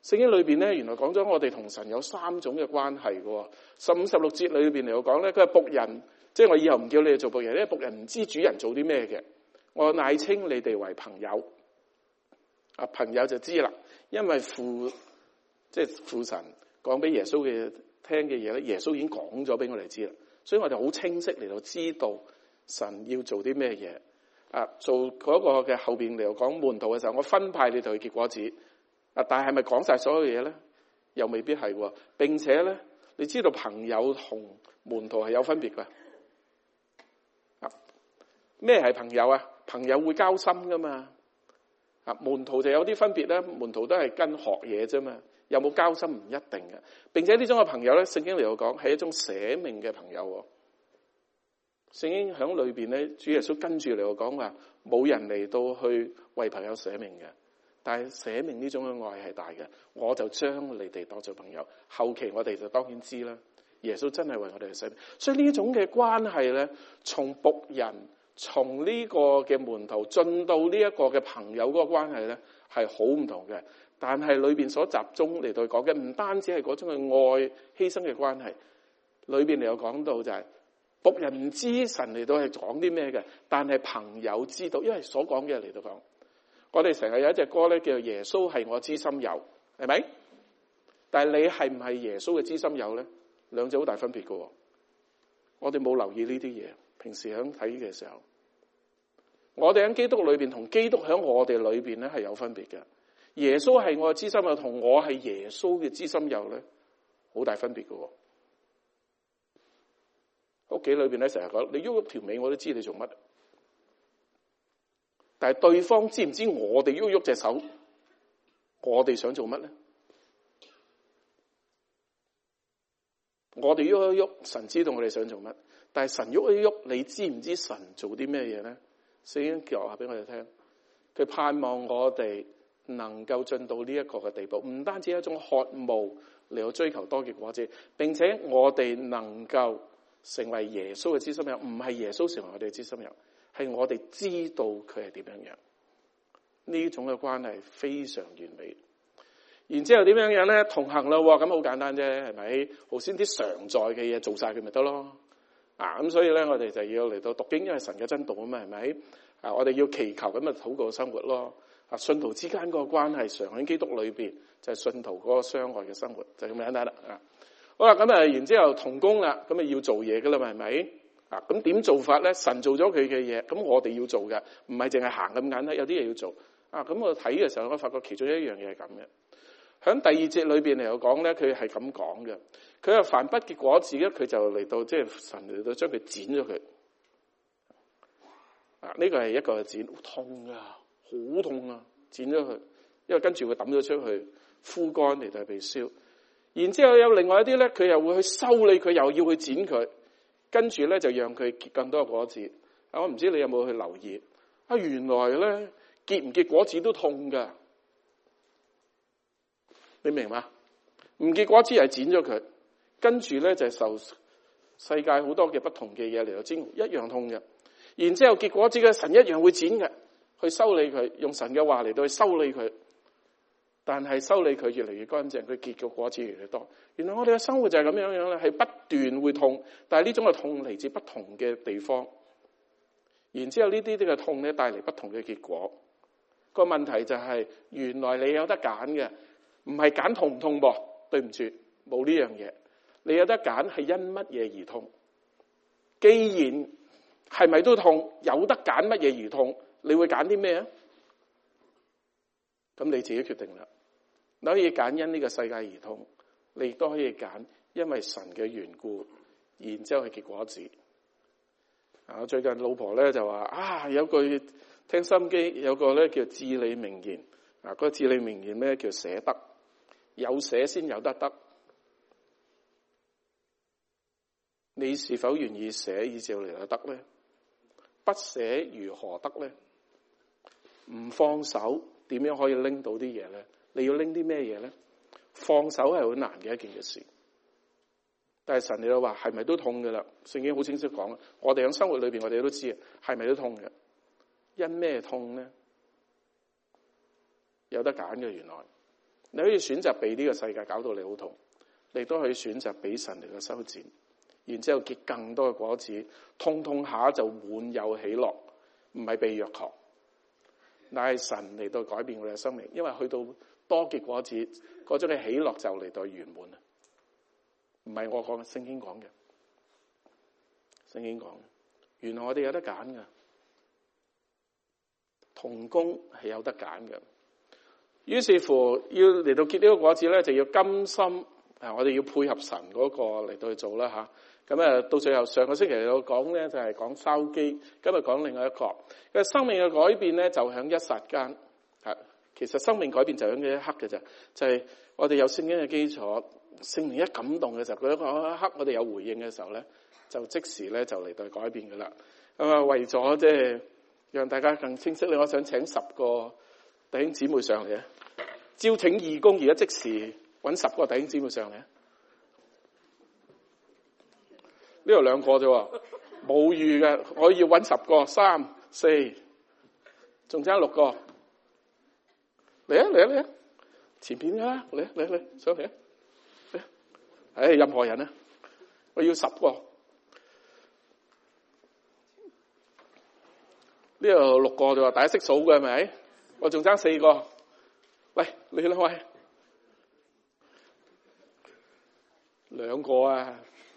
Speaker 1: 聖經裏邊咧，原來講咗我哋同神有三種嘅關係嘅。十五、十六節裏邊嚟講咧，佢係僕人，即係我以後唔叫你哋做僕人，因為僕人唔知主人做啲咩嘅，我乃稱你哋為朋友。啊，朋友就知啦，因為父即係父神講俾耶穌嘅聽嘅嘢咧，耶穌已經講咗俾我哋知啦，所以我哋好清晰嚟到知道神要做啲咩嘢。啊，做嗰個嘅後邊嚟講門徒嘅時候，我分派你哋去結果子。啊，但係咪講晒所有嘢咧？又未必係。並且咧，你知道朋友同門徒係有分別噶。啊，咩係朋友啊？朋友會交心噶嘛。啊，門徒就有啲分別咧。門徒都係跟學嘢啫嘛，有冇交心唔一定嘅。並且呢種嘅朋友咧，聖經嚟講係一種捨命嘅朋友。聖經響裏邊咧，主耶穌跟住嚟講話，冇人嚟到去為朋友捨命嘅，但係捨命呢種嘅愛係大嘅，我就將你哋當做朋友。後期我哋就當然知啦，耶穌真係為我哋捨命。所以呢種嘅關係咧，從僕人，從呢個嘅門徒進到呢一個嘅朋友嗰個關係咧，係好唔同嘅。但係裏邊所集中嚟到講嘅，唔單止係嗰種嘅愛犧牲嘅關係，裏邊嚟有講到就係、是。僕人唔知神嚟到係講啲咩嘅，但係朋友知道，因為所講嘅嚟到講。我哋成日有一隻歌咧，叫做耶穌係我知心友，係咪？但係你係唔係耶穌嘅知心友咧？兩者好大分別嘅。我哋冇留意呢啲嘢，平時響睇嘅時候，我哋喺基督裏邊同基督喺我哋裏邊咧係有分別嘅。耶穌係我嘅知心友，同我係耶穌嘅知心友咧，好大分別嘅。屋企裏邊咧成日講，你喐喐條尾我都知你做乜，但係對方知唔知我哋喐喐隻手，我哋想做乜咧？我哋喐一喐，神知道我哋想做乜，但係神喐一喐，你知唔知神做啲咩嘢咧？聖經教下俾我哋聽，佢盼望我哋能夠進到呢一個嘅地步，唔單止係一種渴慕嚟到追求多結果子，並且我哋能夠成為耶穌嘅知心友，唔係耶穌成為我哋嘅知心友，係我哋知道佢係點樣樣。呢種嘅關係非常完美。然之後點樣樣咧？同行咯，咁好簡單啫，係咪？頭先啲常在嘅嘢做晒佢咪得咯？啊，咁所以咧，我哋就要嚟到讀經，因為神嘅真道啊嘛，係咪？啊，我哋要祈求咁嘅禱告生活咯。啊，信徒之間嗰個關係，常喺基督裏邊就係、是、信徒嗰個相愛嘅生活，就咁、是、簡單啦。啊。好啦，咁啊，然之後同工啦，咁啊要做嘢噶啦嘛，係咪？啊，咁點做法咧？神做咗佢嘅嘢，咁我哋要做嘅，唔係淨係行咁簡單，有啲嘢要做。啊，咁我睇嘅時候，我發覺其中一樣嘢係咁嘅。喺第二節裏邊嚟講咧，佢係咁講嘅。佢話凡不結果子咧，佢就嚟到即係、就是、神嚟到將佢剪咗佢。啊，呢、這個係一個剪，痛啊，好痛啊，剪咗佢，因為跟住佢抌咗出去，枯乾嚟到被燒。然之後有另外一啲咧，佢又會去修理佢，又要去剪佢，跟住咧就讓佢結更多嘅果子。啊，我唔知你有冇去留意啊？原來咧結唔結果子都痛噶，你明嘛？唔結果子係剪咗佢，跟住咧就受世界好多嘅不同嘅嘢嚟到煎熬，一樣痛嘅。然之後結果子嘅神一樣會剪嘅，去修理佢，用神嘅話嚟到去修理佢。但係修理佢越嚟越乾淨，佢結嘅果子越嚟越多。原來我哋嘅生活就係咁樣樣啦，係不斷會痛，但係呢種嘅痛嚟自不同嘅地方。然之後呢啲啲嘅痛咧帶嚟不同嘅結果。個問題就係、是、原來你有得揀嘅，唔係揀痛唔痛噃？對唔住，冇呢樣嘢。你有得揀係因乜嘢而痛？既然係咪都痛，有得揀乜嘢而痛？你會揀啲咩啊？咁你自己決定啦。你可以揀因呢個世界而痛，你亦都可以揀因為神嘅緣故，然之後去結果子。啊，我最近老婆咧就話啊，有句聽心機，有個咧叫至理名言。啊，嗰個至理名言咩叫捨得？有捨先有得得。你是否願意捨以至嚟得咧？不捨如何得咧？唔放手點樣可以拎到啲嘢咧？你要拎啲咩嘢咧？放手係好難嘅一件嘅事。但係神你都話係咪都痛嘅啦？聖經好清晰講，我哋喺生活裏邊我哋都知係咪都痛嘅。因咩痛咧？有得揀嘅原來。 你可以選擇被呢個世界搞到你好痛，你都可以選擇俾神嚟嘅修剪，然之後結更多嘅果子，痛痛下就滿有喜樂，唔係被虐狂，但係神嚟到改變我哋嘅生命，因為去到多結果子，嗰種嘅喜樂就嚟到圓滿啦。唔係我講嘅，聖經講嘅，聖經講嘅，原來我哋有得揀㗎，同工係有得揀嘅。於是乎要嚟到結呢個果子咧，就要甘心啊！我哋要配合神嗰個嚟到去做啦吓。咁啊，到最後上個星期嚟到講咧，就係講筲箕，今日講另外一個。嘅生命嘅改變咧，就響一剎間。吓，其實生命改變就響呢一刻嘅啫，就係我哋有聖經嘅基礎。聖靈一感動嘅時候，嗰一刻我哋有回應嘅時候咧，就即時咧就嚟到改變噶啦。咁啊，為咗即係讓大家更清晰咧，我想請十個弟兄姊妹上嚟啊！招請義工，而家即時揾十個弟兄姊妹上嚟啊！呢度兩個啫，冇預嘅，我要揾十個，三四，仲差六個，嚟啊嚟啊嚟啊！前邊噶啦，嚟嚟嚟上嚟啊！唉，任何人啊，我要十個。呢度六個就話大家識數嘅係咪？我仲爭四個。喂，你兩位，兩個啊，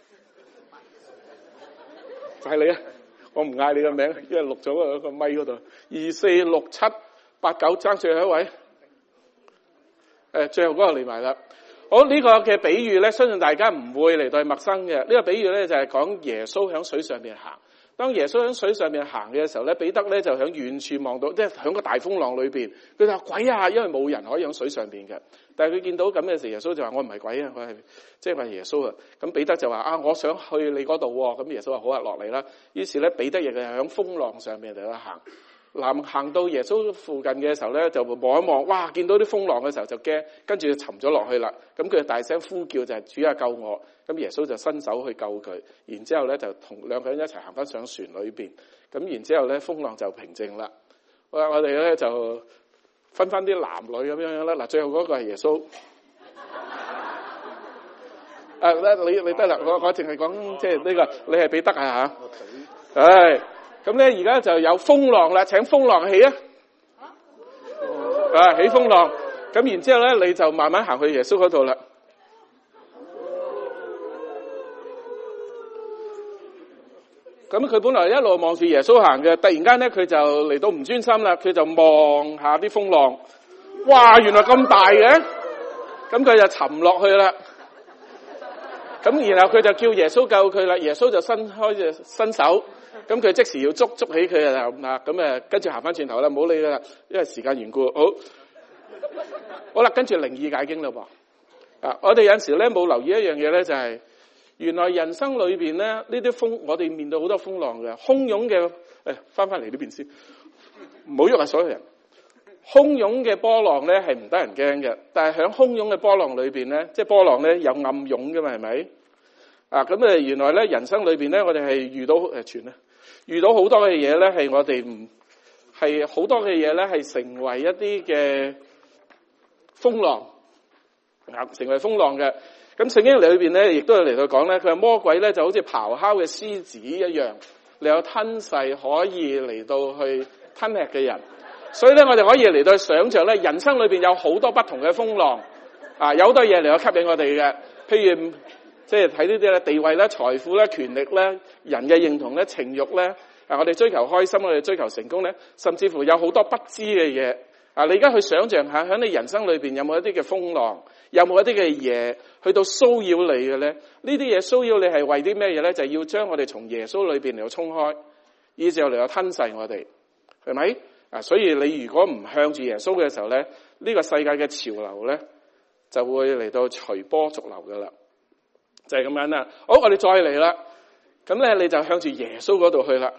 Speaker 1: 就係你啊！我唔嗌你個名，因為錄咗喺個咪嗰度。二四六七八九爭最後一位。誒，最後嗰個嚟埋啦。好，呢個嘅比喻咧，相信大家唔會嚟到陌生嘅。呢個比喻咧就係講耶穌喺水上邊行。當耶穌喺水上邊行嘅時候咧，彼得咧就喺遠處望到，即係喺個大風浪裏邊，佢就話鬼啊，因為冇人可以喺水上邊嘅。但係佢見到咁嘅時候，耶穌就話我唔係鬼啊，我係即係話耶穌啊。咁彼得就話啊，我想去你嗰度。咁耶穌話好啊，落嚟啦。於是咧，彼得亦係喺風浪上邊嚟到行。嗱，行到耶穌附近嘅時候咧，就望一望，哇！見到啲風浪嘅時候就驚，跟住就沉咗落去啦。咁佢就大聲呼叫，就係主啊，救我！咁耶穌就伸手去救佢，然之後咧就同兩個人一齊行翻上船裏邊。咁然之後咧，風浪就平靜啦。好啦，我哋咧就分翻啲男女咁樣樣啦。嗱，最後嗰個係耶穌。誒咧、啊，你你得啦，我我淨係講即係呢個，你係彼得啊嚇。唉。咁咧，而家就有風浪啦，請風浪起啊！啊，起風浪。咁然之後咧，你就慢慢行去耶穌嗰度啦。咁佢本來一路望住耶穌行嘅，突然間咧，佢就嚟到唔專心啦，佢就望下啲風浪。哇！原來咁大嘅，咁佢就沉落去啦。咁然後佢就叫耶穌救佢啦，耶穌就伸開隻伸手。咁佢即時要捉捉起佢啊！嗱，咁誒跟住行翻轉頭啦，唔好理佢啦，因為時間緣故。好，好啦，跟住靈意解經啦噃。啊，我哋有陣時咧冇留意一樣嘢咧，就係原來人生裏邊咧呢啲風，我哋面對好多風浪嘅，洶湧嘅誒，翻翻嚟呢邊先，唔好喐啊！所有人，洶湧嘅波浪咧係唔得人驚嘅，但係喺洶湧嘅波浪裏邊咧，即係波浪咧有暗湧嘅嘛，係咪？啊，咁誒原來咧人生裏邊咧，我哋係遇到誒傳咧。遇到好多嘅嘢咧，係我哋唔係好多嘅嘢咧，係成為一啲嘅風浪，啊，成為風浪嘅。咁聖經裏邊咧，亦都係嚟到講咧，佢話魔鬼咧就好似咆哮嘅獅子一樣，你有吞噬可以嚟到去吞吃嘅人。所以咧，我哋可以嚟到想象咧，人生裏邊有好多不同嘅風浪，啊，有好多嘢嚟到吸引我哋嘅，譬如。即係睇呢啲咧，地位咧、財富咧、權力咧、人嘅認同咧、情慾咧，啊，我哋追求開心，我哋追求成功咧，甚至乎有好多不知嘅嘢。啊，你而家去想象下，喺你人生裏邊有冇一啲嘅風浪，有冇一啲嘅嘢去到騷擾你嘅咧？呢啲嘢騷擾你係為啲咩嘢咧？就係要將我哋從耶穌裏邊嚟到衝開，以至後嚟到吞噬我哋，係咪？啊，所以你如果唔向住耶穌嘅時候咧，呢個世界嘅潮流咧就會嚟到隨波逐流噶啦。就係咁樣啦。好，我哋再嚟啦。咁咧，你就向住耶穌嗰度去啦。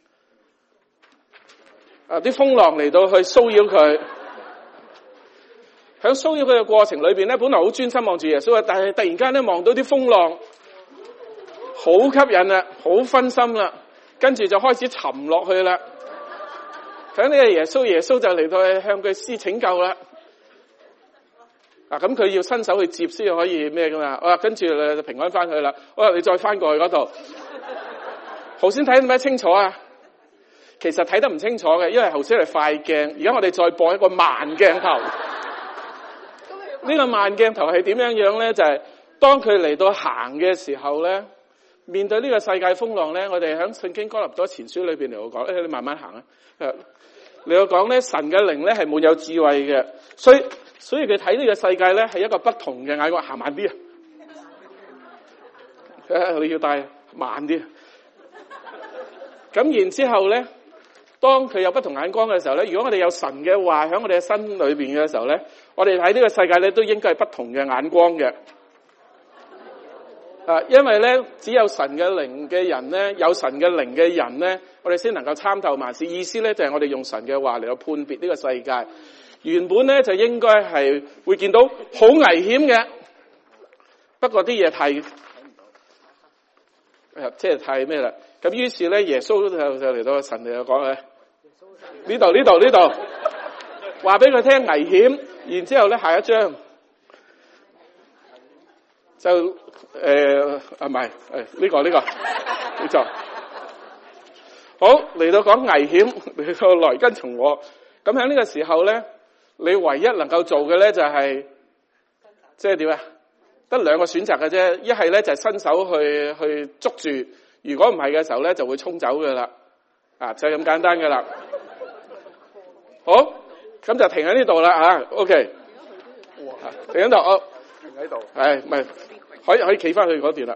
Speaker 1: 啊，啲風浪嚟到去騷擾佢，喺騷擾佢嘅過程裏邊咧，本來好專心望住耶穌嘅，但係突然間咧望到啲風浪，好吸引啦，好分心啦，跟住就開始沉落去啦。咁呢個耶穌，耶穌就嚟到去向佢施拯救啦。 啊，咁佢要伸手去接先可以咩噶嘛？我話跟住就平安翻去啦。我話你再翻過去嗰度，頭先睇得唔睇清楚啊？其實睇得唔清楚嘅，因為頭先係快鏡，而家我哋再播一個慢鏡頭。呢個慢鏡頭係點樣樣咧？就係、是、當佢嚟到行嘅時候咧，面對呢個世界風浪咧，我哋喺聖經哥林多前書裏邊嚟講，誒、哎，你慢慢行啊。嚟到講咧，神嘅靈咧係滿有智慧嘅，所以所以佢睇呢個世界咧係一個不同嘅眼光，行慢啲啊！你要帶慢啲。咁然之後咧，當佢有不同眼光嘅時候咧，如果我哋有神嘅話喺我哋嘅心裏邊嘅時候咧，我哋睇呢個世界咧都應該係不同嘅眼光嘅。啊，因為咧只有神嘅靈嘅人咧，有神嘅靈嘅人咧，我哋先能夠參透萬事。意思咧就係我哋用神嘅話嚟到判別呢個世界。原本咧就應該係會見到好危險嘅，不過啲嘢太誒即係太咩啦。咁於是咧耶穌就就嚟到神嚟講咧，呢度呢度呢度，話俾佢聽危險。然之後咧下一章就誒啊唔係誒呢個呢個冇錯。好，嚟到講危險，嚟到來跟從我。咁喺呢個時候咧，你唯一能夠做嘅咧就係即係點啊？得兩個選擇嘅啫，一係咧就係伸手去去捉住，如果唔係嘅時候咧就會衝走嘅啦。啊，就係咁簡單嘅啦。好，咁就停喺呢度啦吓 OK， 停喺度，我停喺度。係，唔係可以可以企翻去嗰邊啦。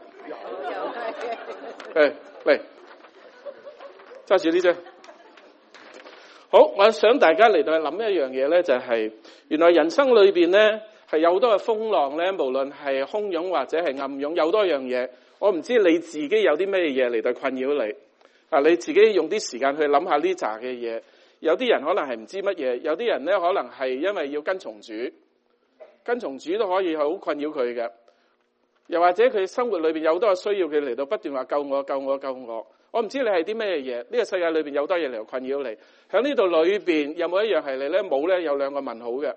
Speaker 1: 誒，嚟揸住呢張。好，我想大家嚟到去諗一樣嘢咧，就係、是、原來人生裏邊咧係有好多嘅風浪咧，無論係洶湧或者係暗湧，有多樣嘢。我唔知你自己有啲咩嘢嚟到困擾你啊，你自己用啲時間去諗下呢扎嘅嘢。有啲人可能係唔知乜嘢，有啲人咧可能係因為要跟從主，跟從主都可以好困擾佢嘅。又或者佢生活裏邊有好多嘅需要，佢嚟到不斷話救我救我救我。我唔知你係啲咩嘢，呢個世界裏邊有好多嘢嚟到困擾你。喺呢度裏邊有冇一樣係你咧？冇咧，有兩個問號嘅。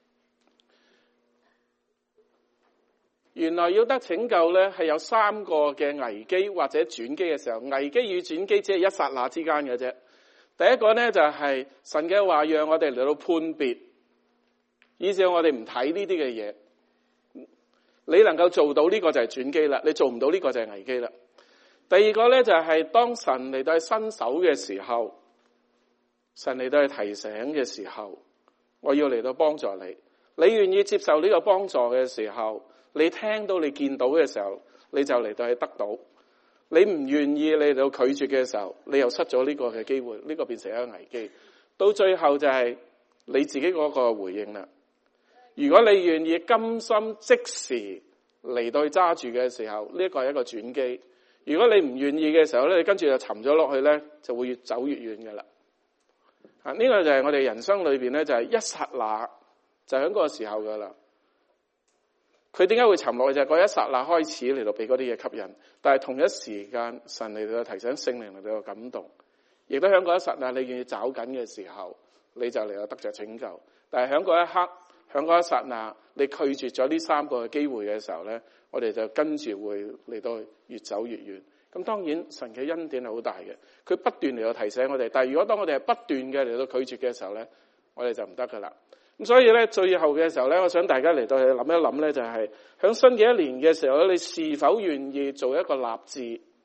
Speaker 1: 原來要得拯救咧，係有三個嘅危機或者轉機嘅時候，危機與轉機只係一剎那之間嘅啫。第一個咧就係神嘅話讓我哋嚟到判別，以至我哋唔睇呢啲嘅嘢。你能夠做到呢個就係轉機啦，你做唔到呢個就係危機啦。第二個咧就係當神嚟到去伸手嘅時候，神嚟到去提醒嘅時候，我要嚟到幫助你。你願意接受呢個幫助嘅時候，你聽到你見到嘅時候，你就嚟到去得到。你唔願意你嚟到拒絕嘅時候，你又失咗呢個嘅機會，呢個變成一個危機。到最後就係你自己嗰個回應啦。如果你願意甘心即時嚟到去揸住嘅時候，呢個係一個轉機。如果你唔願意嘅時候咧，你跟住就沉咗落去咧，就會越走越遠嘅啦。啊，呢個就係我哋人生裏邊咧，就係一剎那就喺嗰個時候噶啦。佢點解會沉落去？就係嗰一剎那開始嚟到俾嗰啲嘢吸引，但係同一時間神嚟到提醒聖靈嚟到感動，亦都喺嗰一剎那你願意找緊嘅時候，你就嚟到得着拯救。但係喺嗰一刻，喺嗰一剎那你拒絕咗呢三個嘅機會嘅時候咧，我哋就跟住會嚟到越走越遠。咁當然神嘅恩典係好大嘅，佢不斷嚟到提醒我哋。但係如果當我哋係不斷嘅嚟到拒絕嘅時候咧，我哋就唔得噶啦。咁所以咧，最後嘅時候咧，我想大家嚟到去諗一諗咧，就係喺新嘅一年嘅時候咧，你是否願意做一個立志？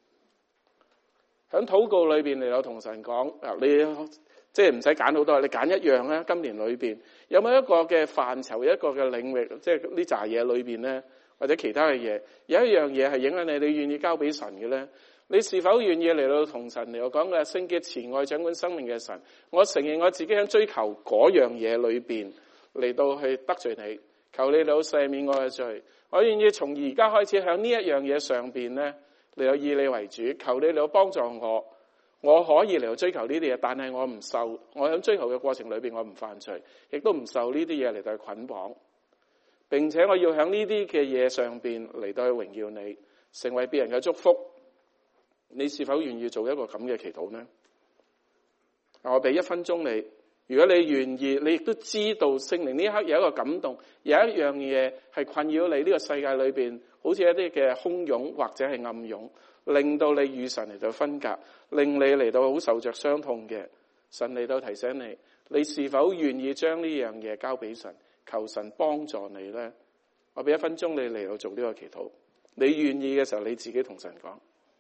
Speaker 1: 喺禱告裏邊嚟到同神講啊，你即係唔使揀好多，你揀一樣咧。今年裏邊有冇一個嘅範疇，一個嘅領域，即係呢扎嘢裏邊咧，或者其他嘅嘢，有一樣嘢係影響你，你願意交俾神嘅咧？你是否願意嚟到同神嚟到講嘅聖潔慈愛掌管生命嘅神？我承認我自己喺追求嗰樣嘢裏邊嚟到去得罪你，求你嚟到赦免我嘅罪。我願意從而家開始喺呢一樣嘢上邊咧嚟到以你為主，求你嚟到幫助我。我可以嚟到追求呢啲嘢，但係我唔受，我喺追求嘅過程裏邊我唔犯罪，亦都唔受呢啲嘢嚟到去捆綁，並且我要喺呢啲嘅嘢上邊嚟到去榮耀你，成為別人嘅祝福。你是否願意做一個咁嘅祈禱呢？我俾一分鐘你如果你願意，你亦都知道聖靈呢一刻有一個感動，有一樣嘢係困擾你呢個世界裏邊，好似一啲嘅洶湧或者係暗湧，令到你與神嚟到分隔，令你嚟到好受着傷痛嘅。神嚟到提醒你，你是否願意將呢樣嘢交俾神，求神幫助你呢？我俾一分鐘你嚟到做呢個祈禱。你願意嘅時候，你自己同神講。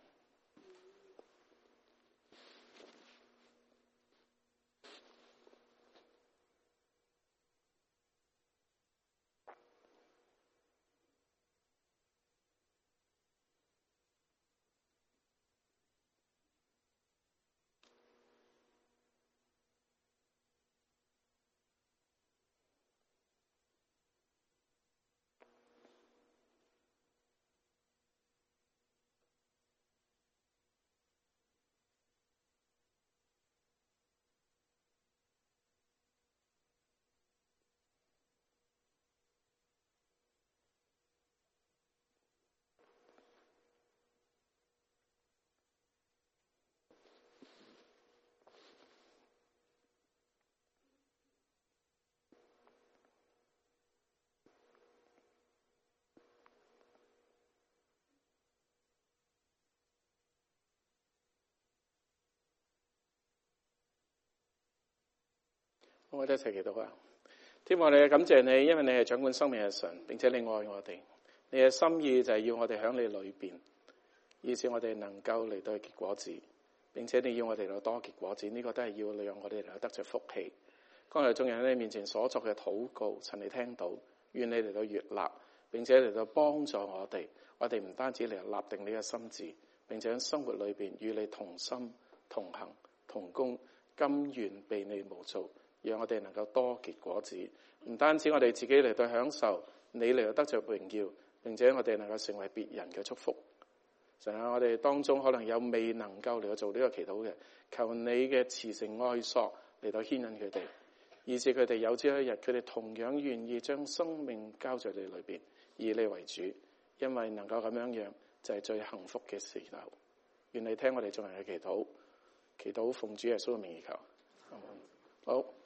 Speaker 1: 我哋一齊祈禱啊！天父，我哋感謝你，因為你係掌管生命嘅神，並且你愛我哋。你嘅心意就係要我哋喺你裏邊，以致我哋能夠嚟到結果子，並且你要我哋嚟多結果子。呢、這個都係要讓我哋嚟到得着福氣。剛才眾人喺你面前所作嘅禱告，神你聽到，願你嚟到悅納，並且嚟到幫助我哋。我哋唔單止嚟立定你嘅心志，並且喺生活裏邊與你同心同行同工，甘願被你無造。讓我哋能夠多結果子，唔單止我哋自己嚟到享受，你嚟到得着榮耀，並且我哋能夠成為別人嘅祝福。神啊，我哋當中可能有未能夠嚟到做呢個祈禱嘅，求你嘅慈繩愛索嚟到牽引佢哋，以致佢哋有朝一日，佢哋同樣願意將生命交在你裏邊，以你為主，因為能夠咁樣樣就係最幸福嘅時候。願你聽我哋眾人嘅祈禱，祈禱奉主耶穌嘅名而求。好。